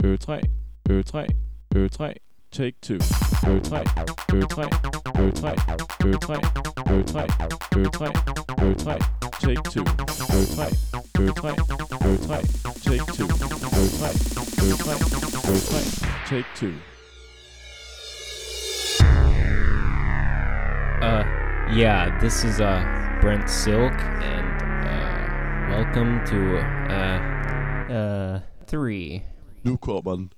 3, Ø3, Ø3, take 2, Ø3, Ø3, Ø3, Ø3, Ø3, Ø3, Ø3, take 2, Ø3, Ø3, Ø3, take 2, Ø3, Ø3, Ø3, take 2. Yeah, this is Brent Silk, and welcome to 3. Nu kommer den.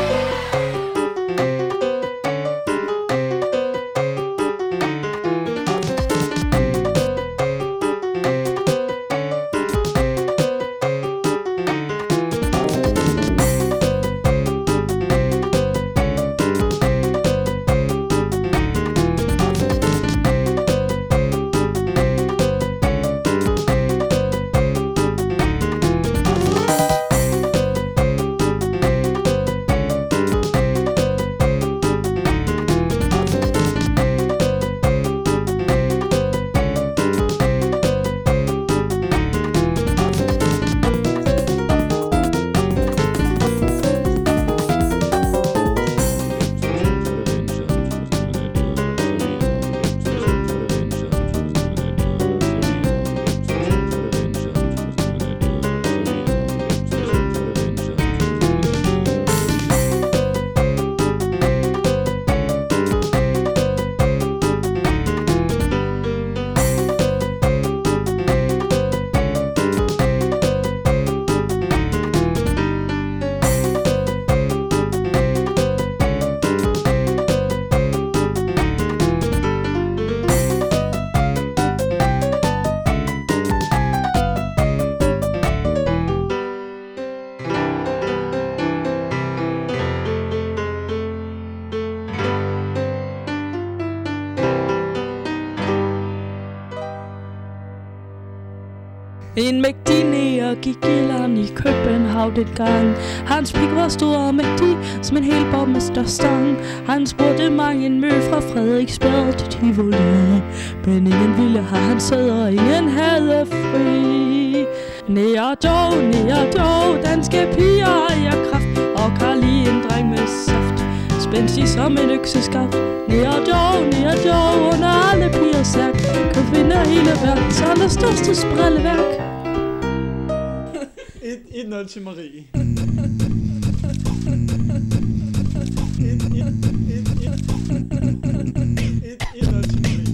En mægtig nære gik i land i København en gang. Hans pik var stor og mægtig som en hel borgmesterstang. Han spurgte mange en mø fra Frederiksberg til Tivoli, men ingen ville have hans sæd og ingen havde fri. Nære dog, danske piger ejer kraft og kan lide en dreng med saft, spændstig som en økseskaft. Nære dog, under alle piger særk, kan finde hele verdens allerstørste sprilleværk. 1-0 til Marie. 1-0 til Marie.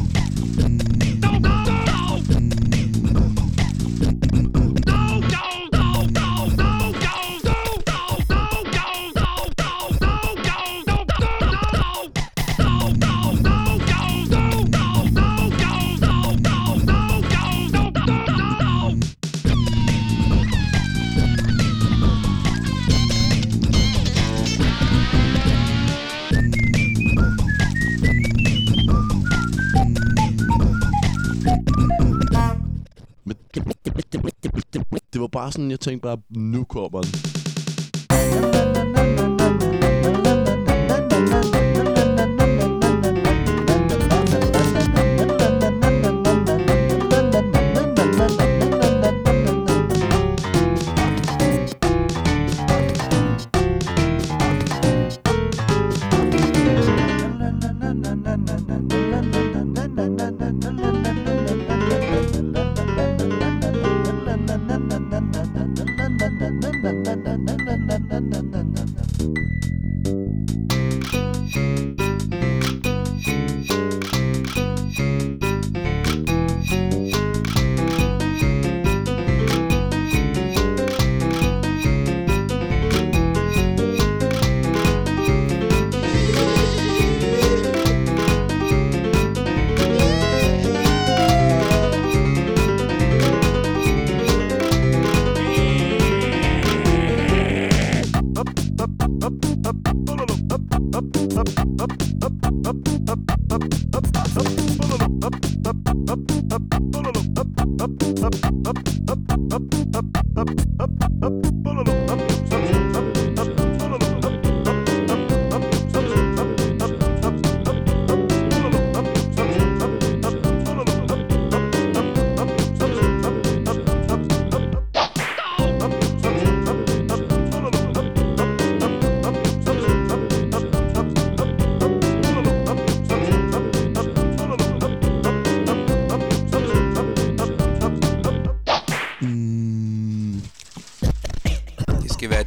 Det var bare sådan, jeg tænkte bare, nu kommer den.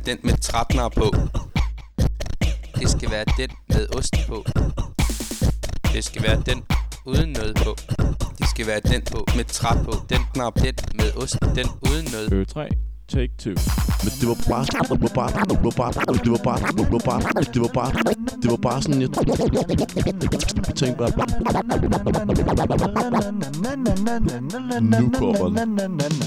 den med 13'er på. Det skal være den med ost på. Det skal være den uden noget på. Det skal være den på med træt på. Den knap, den med ost, den uden noget. 3, take 2. Men det var bare sådan, jeg tænkte bare, nu kommer den.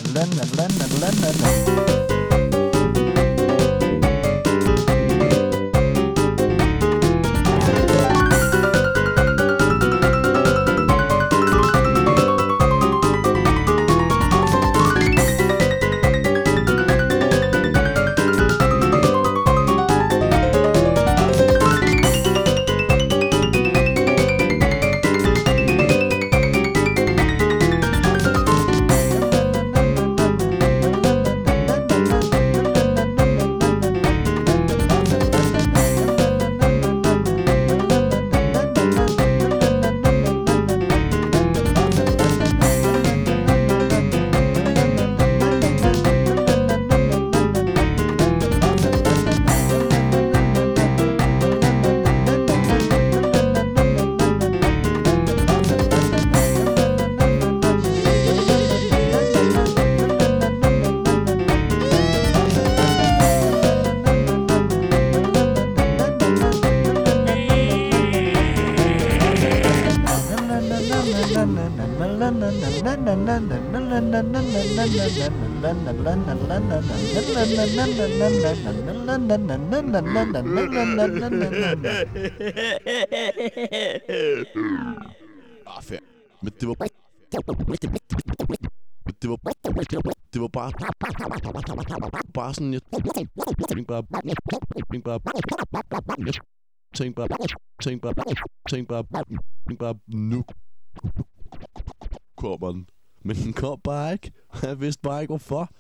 Fair. Men det var bare sådan, jeg tænkte bare, nu kommer den. Men den kom bare ikke. Jeg vidste bare ikke, hvorfor.